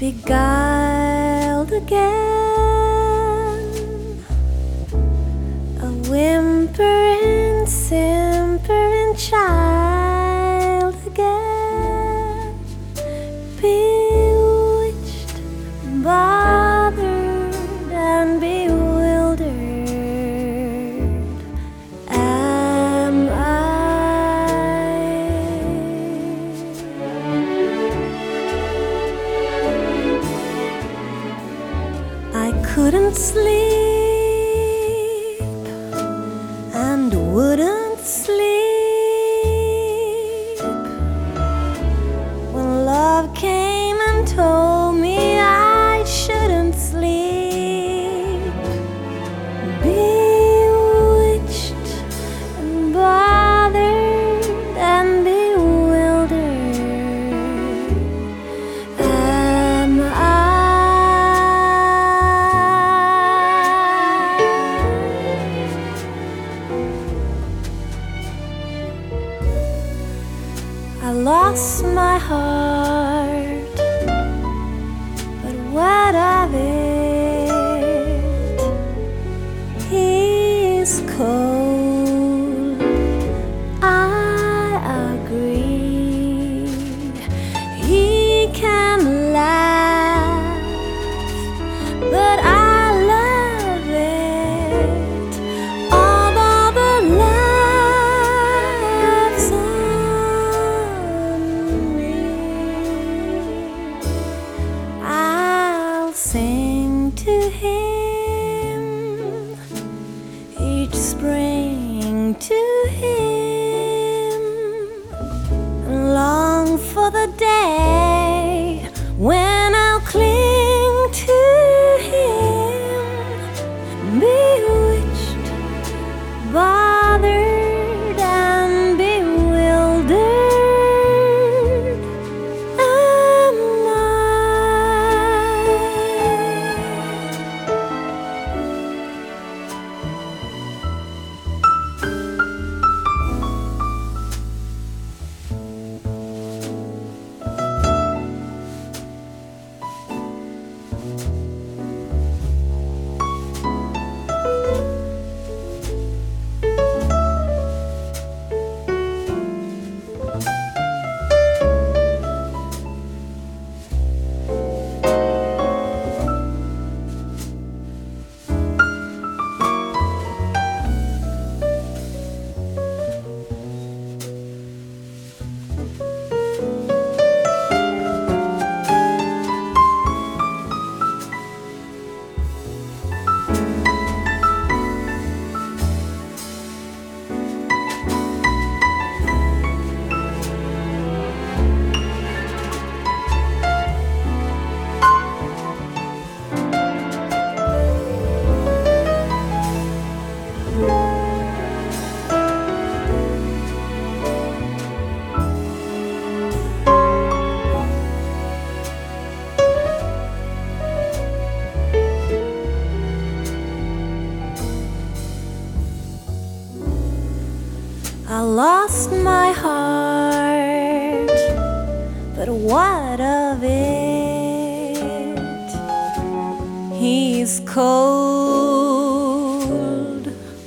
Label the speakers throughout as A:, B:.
A: beguiled again, a whimpering, simpering child again, bewitched, bothered, and bewildered. Am I couldn't sleep and wouldn't sleep when love came and told me I shouldn't sleep. Bewitched and bothered and bewildered. Am I lost my heart, but what of it? He's cold, I agree. He can laugh, but I love it. Although the laughs I'll sing to him each spring, to him, and long for the day when I'll cling to him, bewitched, bothered, and bewildered. I lost my heart, but what of it? He's cold,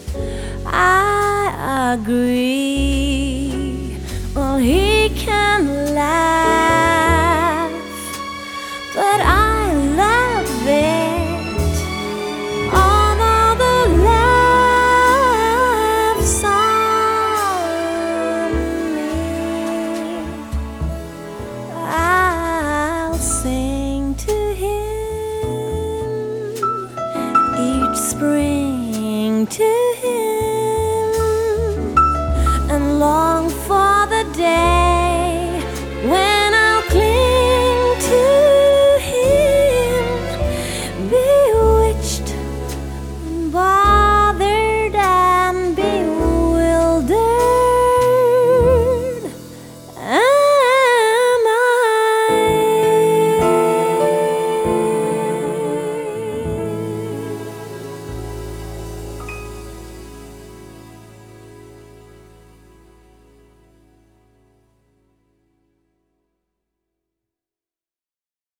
A: I agree. Well, he can laugh, but I love it. Although the laughs on me, I'll sing to him each spring, to